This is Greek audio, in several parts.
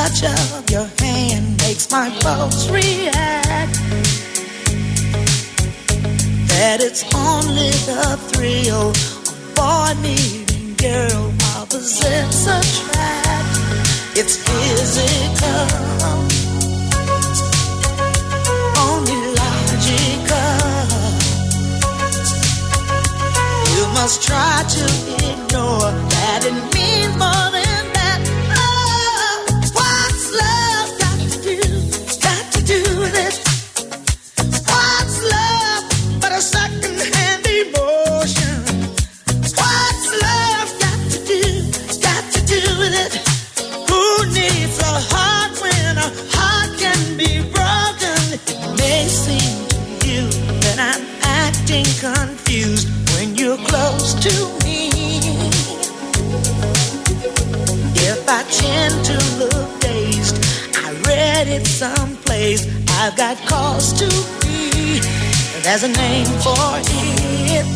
touch of your hand makes my pulse react. That it's only the thrill of boy meeting girl, opposites attract. It's physical, only logical. You must try to ignore that it means more than that. Oh, what's love got to do? Got to do with it. What's love but a second-hand emotion? What's love got to do? Got to do with it. Who needs a heart when a heart can be broken? It may seem to you that I'm acting confused when you're close to me. If I tend to look dazed, I read it someplace. I've got cause to be. There's a name for it.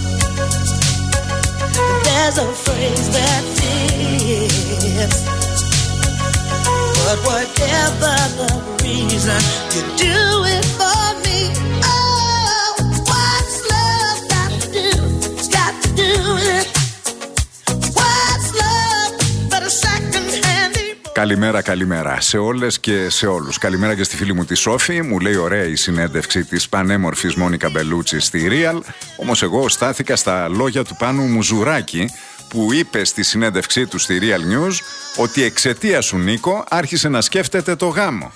There's a phrase that fits. But whatever the reason, you do it for me. Oh, what's love got to do? Got to do it. What's love but a second-hand emotion? Καλημέρα, καλημέρα σε όλες και σε όλους. Καλημέρα και στη φίλη μου τη Σόφη. Μου λέει ωραία η συνέντευξη της πανέμορφης Μόνικα Μπελούτσι στη Real. Όμως εγώ στάθηκα στα λόγια του Πάνου Μουζουράκη, που είπε στη συνέντευξή του στη Real News ότι εξαιτία σου, Νίκο, άρχισε να σκέφτεται το γάμο.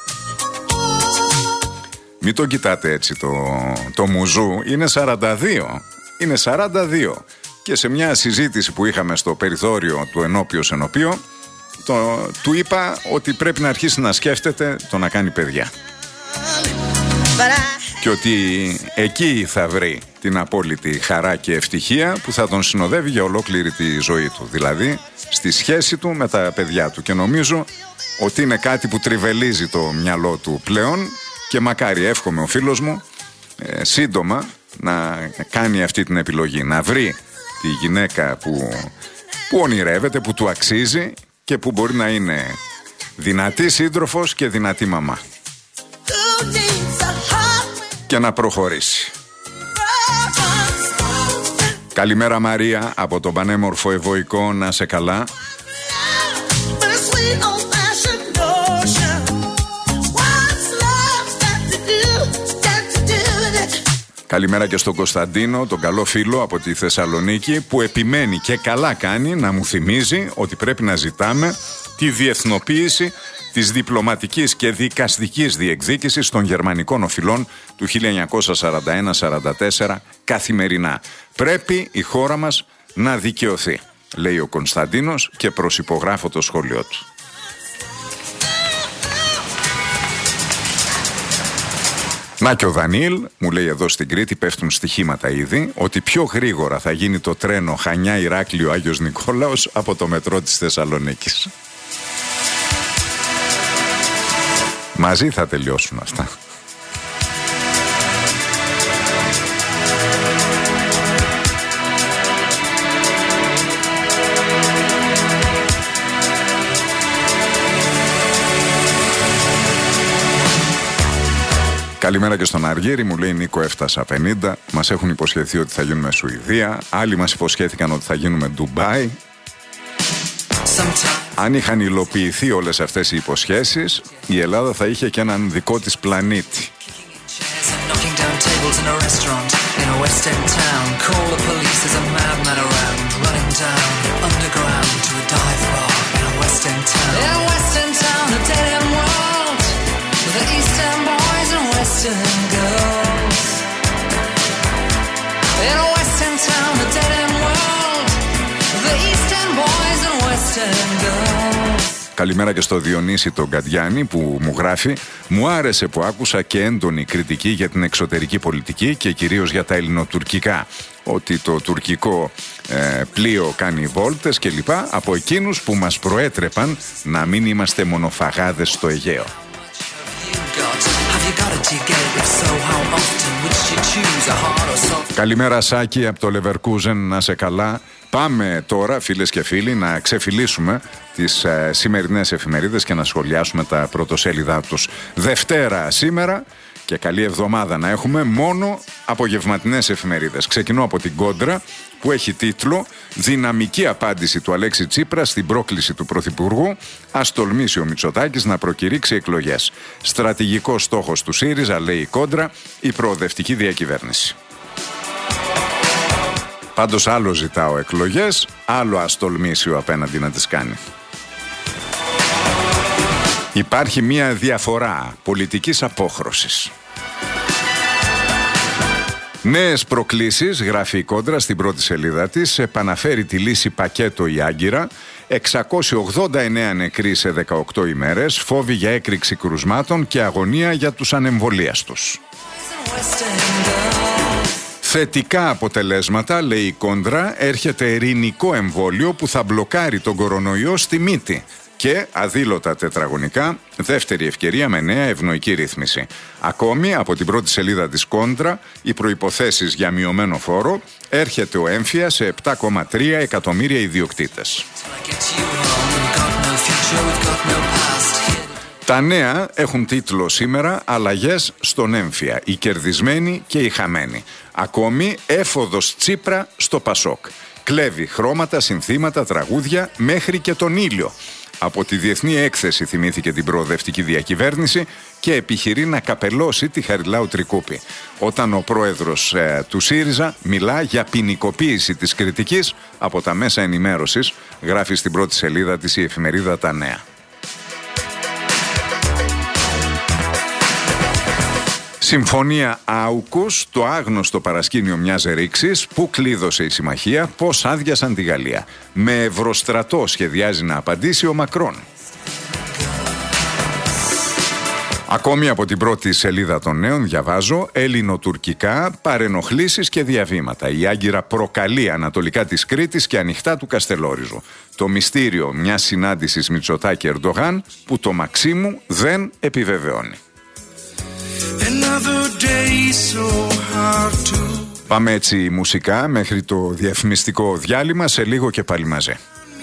Μην το κοιτάτε έτσι το μουζού, είναι 42. Είναι 42. Και σε μια συζήτηση που είχαμε στο περιθώριο του ενώπιος ενωπίο, του είπα ότι πρέπει να αρχίσει να σκέφτεται το να κάνει παιδιά. Και ότι εκεί θα βρει την απόλυτη χαρά και ευτυχία που θα τον συνοδεύει για ολόκληρη τη ζωή του. Δηλαδή στη σχέση του με τα παιδιά του. Και νομίζω ότι είναι κάτι που τριβελίζει το μυαλό του πλέον και μακάρι, εύχομαι ο φίλος μου σύντομα να κάνει αυτή την επιλογή. Να βρει τη γυναίκα που ονειρεύεται, που του αξίζει και που μπορεί να είναι δυνατή σύντροφος και δυνατή μαμά. Και να προχωρήσει. Καλημέρα Μαρία από τον πανέμορφο Ευωικό, να σε καλά. Καλημέρα και στον Κωνσταντίνο, τον καλό φίλο από τη Θεσσαλονίκη, που επιμένει και καλά κάνει να μου θυμίζει ότι πρέπει να ζητάμε τη διεθνοποίηση της διπλωματικής και δικαστικής διεκδίκησης των γερμανικών οφειλών του 1941-44 καθημερινά. Πρέπει η χώρα μας να δικαιωθεί, λέει ο Κωνσταντίνος και προσυπογράφω το σχόλιο του. Να και ο Δανίλ μου λέει εδώ στην Κρήτη, πέφτουν στοιχήματα ήδη, ότι πιο γρήγορα θα γίνει το τρένο Χανιά Ηράκλειο Άγιος Νικόλαος από το μετρό της Θεσσαλονίκης. Μαζί θα τελειώσουν αυτά. Καλημέρα και στον Αργύρη, μου λέει Νίκο έφτασα 50, μας έχουν υποσχεθεί ότι θα γίνουμε Σουηδία, άλλοι μας υποσχέθηκαν ότι θα γίνουμε Ντουμπάι. Αν είχαν υλοποιηθεί όλες αυτές οι υποσχέσεις, η Ελλάδα θα είχε και έναν δικό της πλανήτη. Καλημέρα και στο Διονύση τον Καντιάνη που μου γράφει: μου άρεσε που άκουσα και έντονη κριτική για την εξωτερική πολιτική και κυρίως για τα ελληνοτουρκικά. Ότι το τουρκικό πλοίο κάνει βόλτες κλπ. Από εκείνους που μας προέτρεπαν να μην είμαστε μονοφαγάδες στο Αιγαίο. Καλημέρα Σάκη από το Leverkusen, να σε καλά. Πάμε τώρα φίλες και φίλοι να ξεφυλίσουμε τις σημερινές εφημερίδες και να σχολιάσουμε τα πρωτοσέλιδά τους. Δευτέρα σήμερα και καλή εβδομάδα να έχουμε, μόνο απογευματινές εφημερίδες. Ξεκινώ από την Κόντρα που έχει τίτλο «Δυναμική απάντηση του Αλέξη Τσίπρα στην πρόκληση του Πρωθυπουργού. Ας τολμήσει ο Μητσοτάκης να προκηρύξει εκλογές. Στρατηγικός στόχος του ΣΥΡΙΖΑ», λέει η Κόντρα, η προοδευτική διακυβέρνηση. Πάντως άλλο ζητάω εκλογές, άλλο ας τολμήσει ο απέναντι να τις κάνει. Υπάρχει μια διαφορά πολιτικής απόχρωσης. Νέες προκλήσεις, γράφει η Κόντρα στην πρώτη σελίδα της, επαναφέρει τη λύση πακέτο η Άγκυρα, 689 νεκροί σε 18 ημέρες, φόβοι για έκρηξη κρουσμάτων και αγωνία για τους ανεμβολίαστους. Θετικά αποτελέσματα, λέει η Κόντρα, έρχεται ειρηνικό εμβόλιο που θα μπλοκάρει τον κορονοϊό στη μύτη. Και αδήλωτα τετραγωνικά, δεύτερη ευκαιρία με νέα ευνοϊκή ρύθμιση. Ακόμη, από την πρώτη σελίδα της Κόντρα, οι προϋποθέσεις για μειωμένο φόρο, έρχεται ο έμφυα σε 7,3 εκατομμύρια ιδιοκτήτες. Τα νέα έχουν τίτλο σήμερα «Αλλαγές στον έμφυα, οι κερδισμένοι και οι χαμένοι». Ακόμη, έφοδος Τσίπρα στο Πασόκ. Κλέβει χρώματα, συνθήματα, τραγούδια, μέχρι και τον ήλιο. Από τη Διεθνή Έκθεση θυμήθηκε την προοδευτική διακυβέρνηση και επιχειρεί να καπελώσει τη Χαριλάου Τρικούπη. Όταν ο πρόεδρος του ΣΥΡΙΖΑ μιλά για ποινικοποίηση της κριτικής από τα μέσα ενημέρωσης, γράφει στην πρώτη σελίδα της η εφημερίδα Τα Νέα. Συμφωνία Άουκους, το άγνωστο παρασκήνιο μιας ρήξης, που κλείδωσε η συμμαχία, πώς άδειασαν τη Γαλλία. Με ευρωστρατό σχεδιάζει να απαντήσει ο Μακρόν. Ακόμη από την πρώτη σελίδα των Νέων διαβάζω ελληνοτουρκικά, παρενοχλήσεις και διαβήματα. Η Άγκυρα προκαλεί ανατολικά της Κρήτης και ανοιχτά του Καστελόριζου. Το μυστήριο μιας συνάντησης Μητσοτάκη-Ερντογάν που το Μαξίμου δεν επιβεβαιώνει. Πάμε έτσι μουσικά μέχρι το διαφημιστικό διάλειμμα, σε λίγο και πάλι μαζί.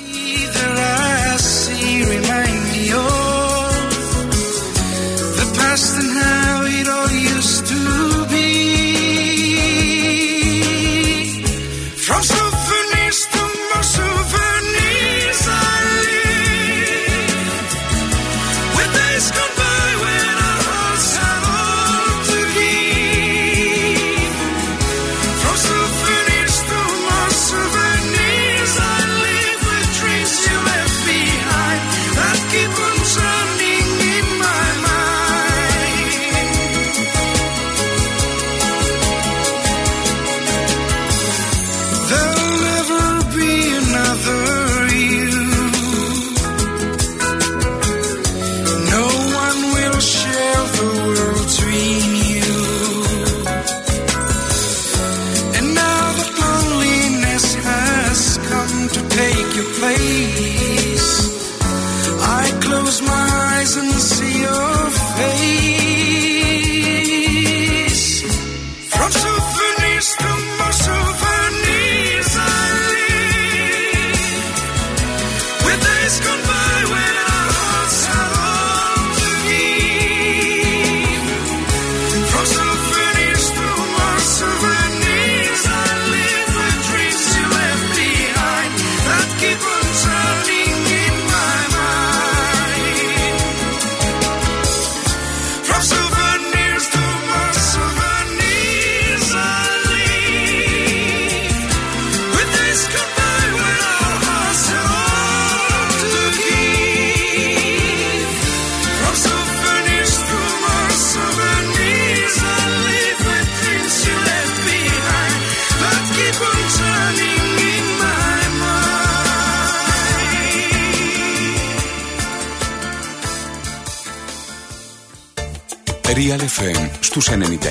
Real FM στους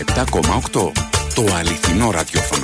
97,8. Το αληθινό ραδιόφωνο.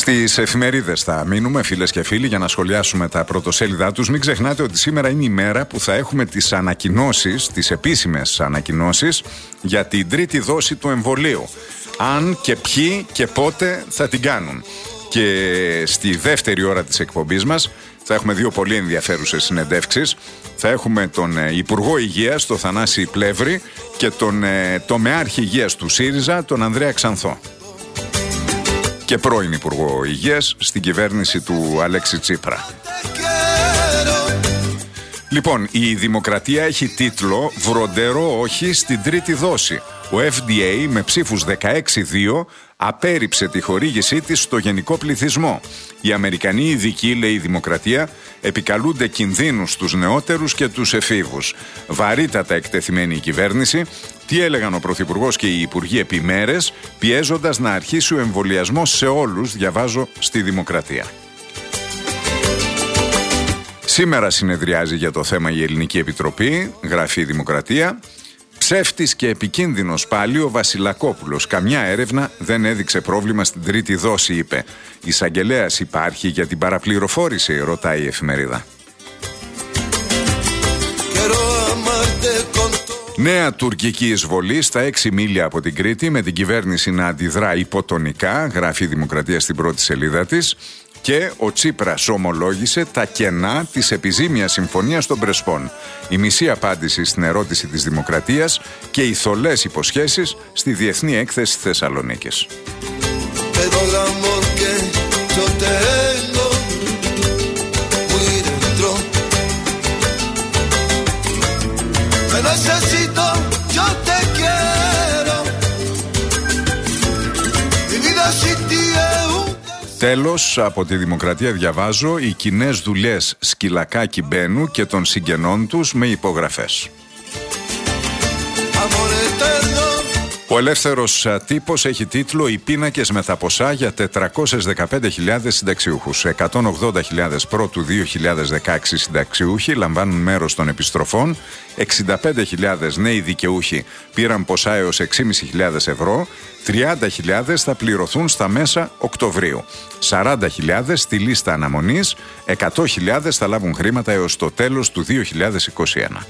Στις εφημερίδες θα μείνουμε, φίλες και φίλοι, για να σχολιάσουμε τα πρωτοσέλιδά τους. Μην ξεχνάτε ότι σήμερα είναι η μέρα που θα έχουμε τις ανακοινώσεις, τις επίσημες ανακοινώσεις για την τρίτη δόση του εμβολίου. Αν και ποιοι και πότε θα την κάνουν. Και στη δεύτερη ώρα της εκπομπής μας θα έχουμε δύο πολύ ενδιαφέρουσες συνεντεύξεις. Θα έχουμε τον Υπουργό Υγείας, τον Θανάση Πλεύρη, και τον τομεάρχη υγείας του ΣΥΡΙΖΑ, τον Ανδρέα Ξανθό. Και πρώην Υπουργό Υγείας στην κυβέρνηση του Αλέξη Τσίπρα. Λοιπόν, η Δημοκρατία έχει τίτλο «Βροντερό όχι στην τρίτη δόση». Ο FDA με ψήφους 16-2 απέρριψε τη χορήγησή της στο γενικό πληθυσμό. Οι Αμερικανοί ειδικοί, λέει η Δημοκρατία, επικαλούνται κινδύνους στους νεότερους και τους εφήβους. Βαρύτατα εκτεθειμένη η κυβέρνηση. Τι έλεγαν ο Πρωθυπουργός και οι Υπουργοί επί μέρες, πιέζοντας να αρχίσει ο εμβολιασμός σε όλους, διαβάζω στη Δημοκρατία. Σήμερα συνεδριάζει για το θέμα η Ελληνική Επιτροπή, γράφει η Δημοκρατία. Ψεύτης και επικίνδυνος πάλι ο Βασιλακόπουλος. Καμιά έρευνα δεν έδειξε πρόβλημα στην τρίτη δόση, είπε. Εισαγγελέας υπάρχει για την παραπληροφόρηση, ρωτάει η εφημερίδα. Νέα τουρκική εισβολή στα 6 μίλια από την Κρήτη, με την κυβέρνηση να αντιδρά υποτονικά, γράφει η Δημοκρατία στην πρώτη σελίδα της. Και ο Τσίπρας ομολόγησε τα κενά της επιζήμιας συμφωνίας των Πρεσπών. Η μισή απάντηση στην ερώτηση της Δημοκρατίας και οι θολές υποσχέσεις στη Διεθνή Έκθεση Θεσσαλονίκης. Τέλος, από τη Δημοκρατία διαβάζω οι κοινές δουλειές Σκυλακάκη Μπένου και των συγγενών τους με υπογραφές. Ο Ελεύθερος Τύπος έχει τίτλο «Οι πίνακες με τα ποσά για 415.000 συνταξιούχους». 180.000 πρώτου 2016 συνταξιούχοι λαμβάνουν μέρος των επιστροφών, 65.000 νέοι δικαιούχοι πήραν ποσά έως 6.500 ευρώ, 30.000 θα πληρωθούν στα μέσα Οκτωβρίου, 40.000 στη λίστα αναμονής, 100.000 θα λάβουν χρήματα έως το τέλος του 2021.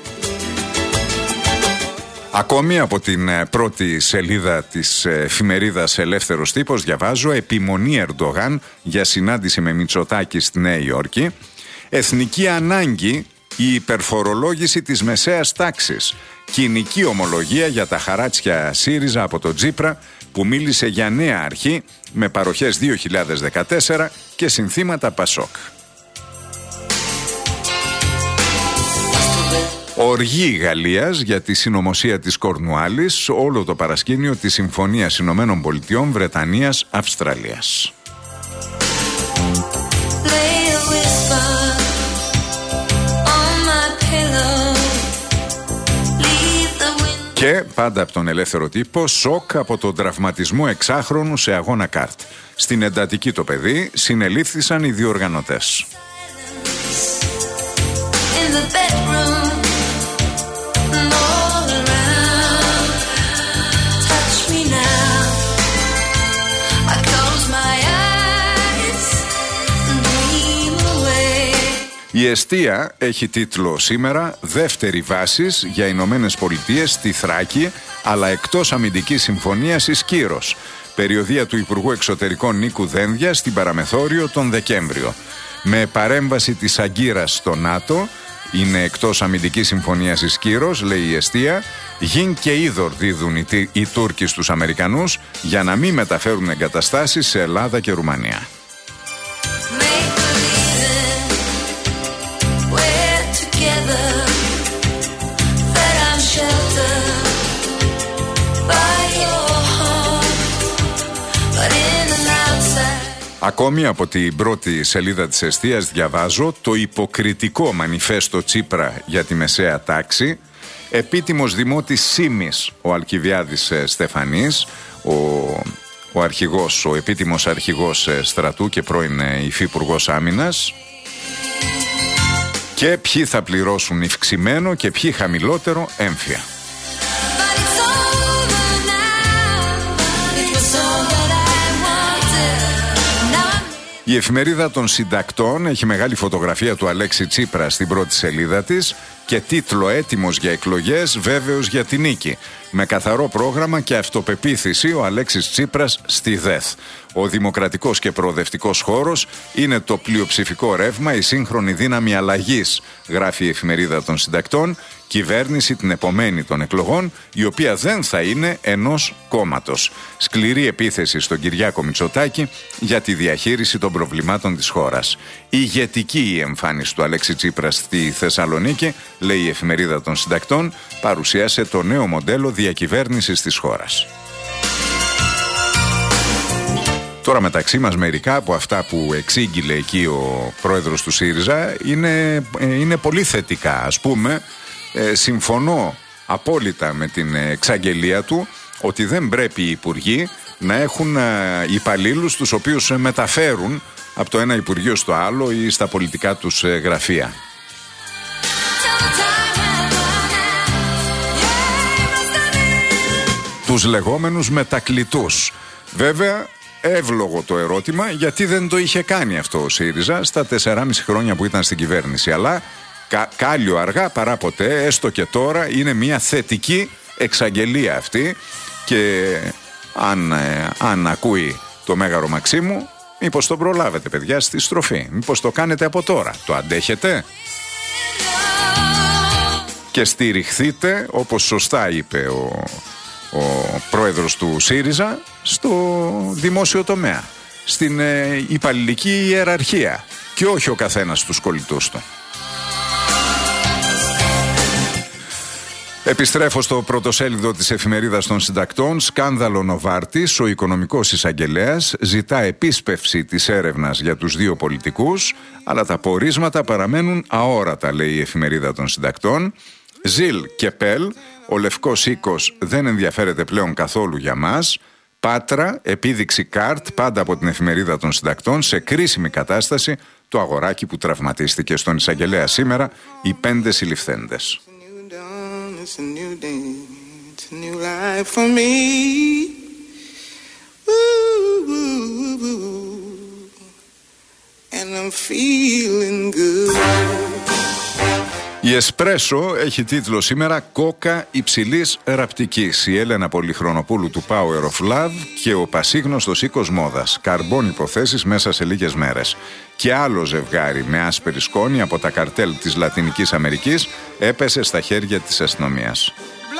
Ακόμη από την πρώτη σελίδα της εφημερίδας Ελεύθερος Τύπος διαβάζω «Επιμονή Ερντογάν για συνάντηση με Μητσοτάκη στη Νέα Υόρκη». Εθνική ανάγκη η υπερφορολόγηση της μεσαίας τάξης. Κοινική ομολογία για τα χαράτσια ΣΥΡΙΖΑ από τον Τσίπρα, που μίλησε για νέα αρχή με παροχές 2014 και συνθήματα ΠΑΣΟΚ. Οργή Γαλλίας για τη συνωμοσία της Κορνουάλης, όλο το παρασκήνιο της Συμφωνίας Ηνωμένων Πολιτειών, Βρετανίας, Αυστραλίας. Και πάντα από τον Ελεύθερο Τύπο, σοκ από τον τραυματισμό 6χρονου σε αγώνα καρτ. Στην εντατική το παιδί συνελήφθησαν οι διοργανωτές. Η εστία έχει τίτλο σήμερα «Δεύτερη βάσης για Ηνωμένες Πολιτείες στη Θράκη, αλλά εκτός αμυντικής συμφωνίας εις Κύρος». Περιοδεία του Υπουργού Εξωτερικών Νίκου Δένδια στην Παραμεθόριο τον Δεκέμβριο. Με παρέμβαση της Αγκύρας στο ΝΑΤΟ, είναι εκτός αμυντικής συμφωνίας εις Κύρος, λέει η εστία, γιν και είδωρ δίδουν οι Τούρκοι στους Αμερικανούς για να μην μεταφέρουν εγκαταστάσεις σε Ελλάδα και Ρουμανία. Ακόμη από την πρώτη σελίδα της εστίας διαβάζω το υποκριτικό μανιφέστο Τσίπρα για τη μεσαία τάξη. Επίτιμος δημότης Σίμης ο Αλκιβιάδης Στεφανής, ο αρχηγός, ο επίτιμος αρχηγός στρατού και πρώην υφυπουργός άμυνας. Και ποιοι θα πληρώσουν υυξημένο και ποιοι χαμηλότερο έμφυα. Η εφημερίδα των συντακτών έχει μεγάλη φωτογραφία του Αλέξη Τσίπρα στην πρώτη σελίδα της και τίτλο «Έτοιμος για εκλογές, βέβαιος για την νίκη». Με καθαρό πρόγραμμα και αυτοπεποίθηση ο Αλέξης Τσίπρας στη ΔΕΘ. Ο δημοκρατικός και προοδευτικός χώρος είναι το πλειοψηφικό ρεύμα, η σύγχρονη δύναμη αλλαγής, γράφει η εφημερίδα των συντακτών, κυβέρνηση την επομένη των εκλογών, η οποία δεν θα είναι ενός κόμματος. Σκληρή επίθεση στον Κυριάκο Μητσοτάκη για τη διαχείριση των προβλημάτων της χώρας. Ηγετική η εμφάνιση του Αλέξη Τσίπρα στη Θεσσαλονίκη, λέει η εφημερίδα των συντακτών, παρουσίασε το νέο μοντέλο διακυβέρνησης της χώρας. Τώρα μεταξύ μας μερικά από αυτά που εξήγηλε εκεί ο πρόεδρος του ΣΥΡΙΖΑ είναι πολύ θετικά. Ας πούμε, συμφωνώ απόλυτα με την εξαγγελία του ότι δεν πρέπει οι υπουργοί να έχουν υπαλλήλους τους οποίους μεταφέρουν από το ένα υπουργείο στο άλλο ή στα πολιτικά τους γραφεία. Τους λεγόμενους μετακλητούς. Βέβαια, εύλογο το ερώτημα, γιατί δεν το είχε κάνει αυτό ο ΣΥΡΙΖΑ στα 4,5 χρόνια που ήταν στην κυβέρνηση. Αλλά κάλλιο αργά παρά ποτέ, έστω και τώρα, είναι μια θετική εξαγγελία αυτή. Και αν ακούει το Μέγαρο Μαξίμου, μήπως το προλάβετε, παιδιά, στη στροφή. Μήπως το κάνετε από τώρα. Το αντέχετε? Και στηριχθείτε, όπως σωστά είπε ο πρόεδρος του ΣΥΡΙΖΑ, στο δημόσιο τομέα, στην υπαλληλική ιεραρχία και όχι ο καθένας τους κολλητούς του. Επιστρέφω στο πρωτοσέλιδο της εφημερίδας των συντακτών. Σκάνδαλο Νοβάρτης. Ο οικονομικός εισαγγελέας ζητά επίσπευση της έρευνας για τους δύο πολιτικούς, αλλά τα πορίσματα παραμένουν αόρατα, λέει η εφημερίδα των συντακτών. Ζιλ και Πέλ, ο λευκός οίκος δεν ενδιαφέρεται πλέον καθόλου για μας. Πάτρα, επίδειξη καρτ, πάντα από την εφημερίδα των συντακτών, σε κρίσιμη κατάσταση το αγοράκι που τραυματίστηκε στον εισαγγελέα σήμερα, οι 5 συλληφθέντες. It's a new day, it's a new life for me. Ooh, ooh, ooh. And I'm feeling good. Η Εσπρέσο έχει τίτλο σήμερα «Κόκα υψηλής ραπτικής». Η Έλενα Πολυχρονοπούλου του Power of Love και ο πασίγνωστος οίκος μόδας. Καρμπών υποθέσεις μέσα σε λίγες μέρες. Και άλλο ζευγάρι με άσπρη σκόνη από τα καρτέλ της Λατινικής Αμερικής έπεσε στα χέρια της αστυνομίας.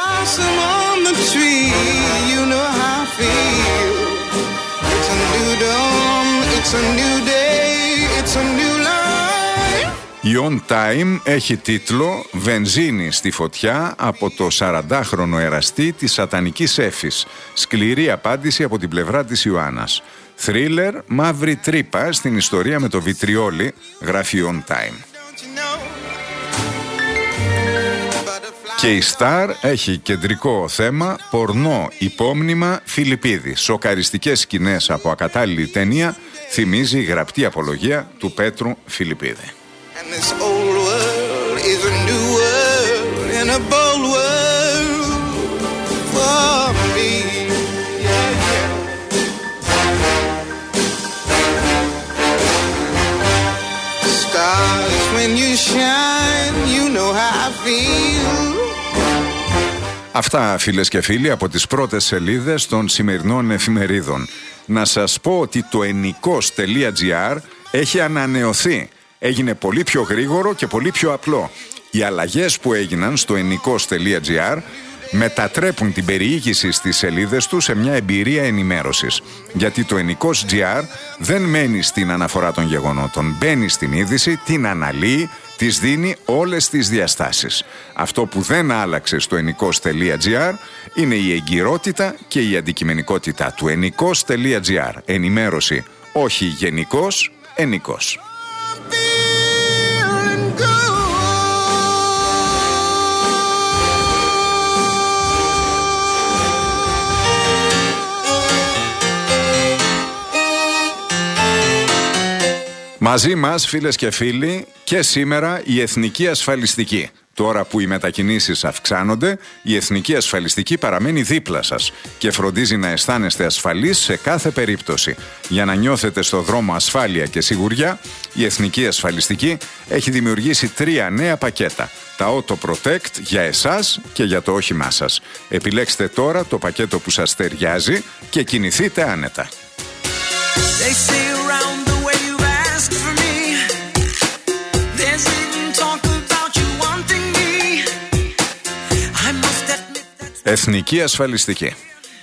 Η On Time έχει τίτλο «Βενζίνη στη φωτιά από το 40χρονο εραστή της σατανικής Έφης». Σκληρή απάντηση από την πλευρά της Ιωάννας. Θρίλερ, μαύρη τρύπα στην ιστορία με το βιτριόλι, γράφει On Time. Και η Star έχει κεντρικό θέμα «Πορνό υπόμνημα Φιλιππίδη». Σοκαριστικές σκηνές από ακατάλληλη ταινία, θυμίζει η γραπτή απολογία του Πέτρου Φιλιππίδη. And this old world is a new world and a bold world for me. Yeah, yeah. Stars, when you shine, you know how I feel. Αυτά, φίλες και φίλοι, από τις πρώτες σελίδες των σημερινών εφημερίδων. Να σας πω ότι το ennikos.gr έχει ανανεωθεί. Έγινε πολύ πιο γρήγορο και πολύ πιο απλό. Οι αλλαγές που έγιναν στο ennikos.gr μετατρέπουν την περιήγηση στις σελίδες του σε μια εμπειρία ενημέρωσης. Γιατί το ennikos.gr δεν μένει στην αναφορά των γεγονότων. Μπαίνει στην είδηση, την αναλύει, της δίνει όλες τις διαστάσεις. Αυτό που δεν άλλαξε στο ennikos.gr είναι η εγκυρότητα και η αντικειμενικότητα του ennikos.gr. Ενημέρωση όχι γενικός, ενικός. Μαζί μας, φίλες και φίλοι, και σήμερα η Εθνική Ασφαλιστική. Το Τώρα που οι μετακινήσεις αυξάνονται, η Εθνική Ασφαλιστική παραμένει δίπλα σας και φροντίζει να αισθάνεστε ασφαλείς σε κάθε περίπτωση. Για να νιώθετε στο δρόμο ασφάλεια και σιγουριά, η Εθνική Ασφαλιστική έχει δημιουργήσει 3 νέα πακέτα. Τα Auto Protect για εσάς και για το όχημά σας. Επιλέξτε τώρα το πακέτο που σας ταιριάζει και κινηθείτε άνετα. Εθνική Ασφαλιστική.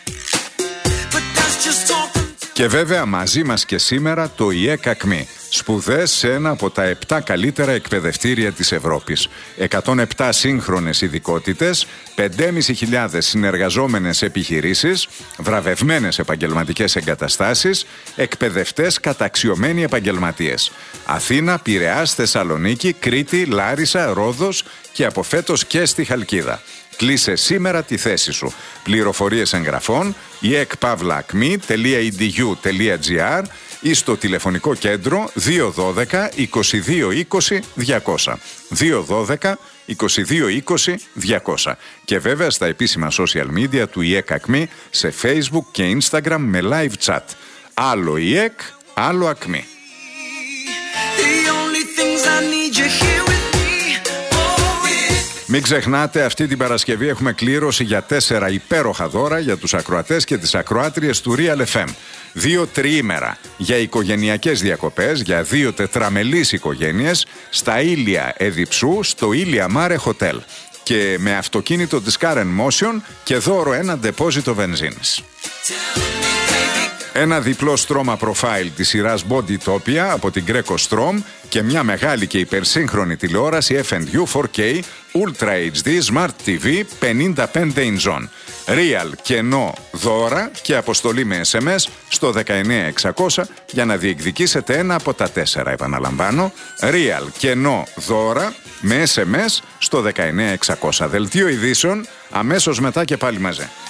Και βέβαια μαζί μας και σήμερα το ΙΕΚ ΑΚΜΗ. Σπουδές σε ένα από τα 7 καλύτερα εκπαιδευτήρια της Ευρώπης. 107 σύγχρονες ειδικότητες, 5.500 συνεργαζόμενες επιχειρήσεις, βραβευμένες επαγγελματικές εγκαταστάσεις, εκπαιδευτές καταξιωμένοι επαγγελματίες. Αθήνα, Πειραιάς, Θεσσαλονίκη, Κρήτη, Λάρισα, Ρόδος και από φέτος και στη Χαλκίδα. Κλείσε σήμερα τη θέση σου. Πληροφορίες εγγραφών iekpavlaakmi.edu.gr ή στο τηλεφωνικό κέντρο 212 22 20 200. 212 22 20 200. Και βέβαια στα επίσημα social media του ΙΕΚ ΑΚΜΗ σε Facebook και Instagram με live chat. Άλλο ΙΕΚ, άλλο ΑΚΜΗ. Μην ξεχνάτε, αυτή την Παρασκευή έχουμε κλήρωση για 4 υπέροχα δώρα για τους ακροατές και τις ακροάτριες του Real FM. 2 τριήμερα για οικογενειακές διακοπές για 2 τετραμελείς οικογένειες στα Ήλια Εδιψού στο Ήλια Mare Hotel. Και με αυτοκίνητο της Car Motion και δώρο ένα ντεπόζιτο βενζίνης. Ένα διπλό στρώμα προφάιλ της σειράς Bodytopia από την Greco Strom και μια μεγάλη και υπερσύγχρονη τηλεόραση F&U 4K Ultra HD Smart TV 55 inch. Real κενό δώρα και αποστολή με SMS στο 19600 για να διεκδικήσετε ένα από τα 4. Επαναλαμβάνω, Real κενό δώρα με SMS στο 19600. Δελτίο ειδήσεων αμέσως μετά και πάλι μαζί.